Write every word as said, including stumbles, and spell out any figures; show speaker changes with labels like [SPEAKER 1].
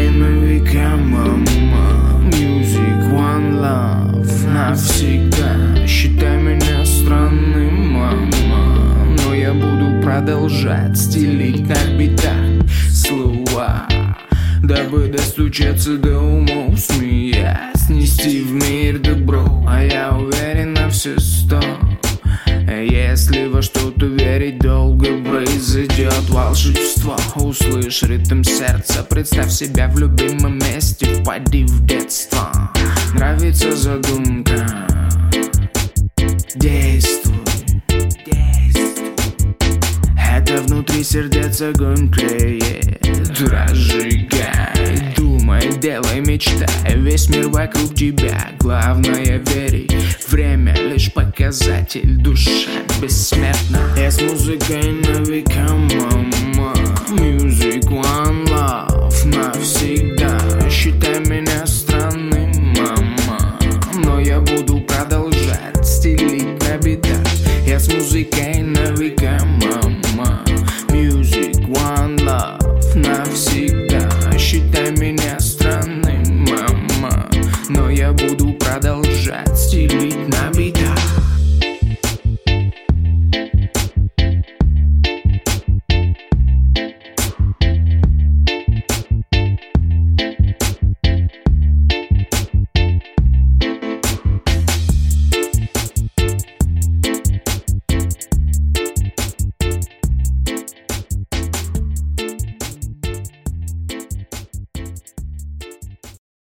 [SPEAKER 1] и на века, мама. Music, one love, навсегда. Считай меня странным, мама, но я буду продолжать стелить на битах слова, дабы достучаться до умов, смеясь, нести в мир добро. А я уверен на все сто. Если во что-то верить долго, произойдет волшебство. Услышь ритм сердца, представь себя в любимом месте, впади в детство. Нравится задумка? Действуй, действуй. Это внутри сердец огонь клеит. Разжигай, думай, делай, мечтай. Весь мир вокруг тебя, главное верить. Время лишь показатель, душа бессмертна. Я с музыкой на века, мама. Music, one love,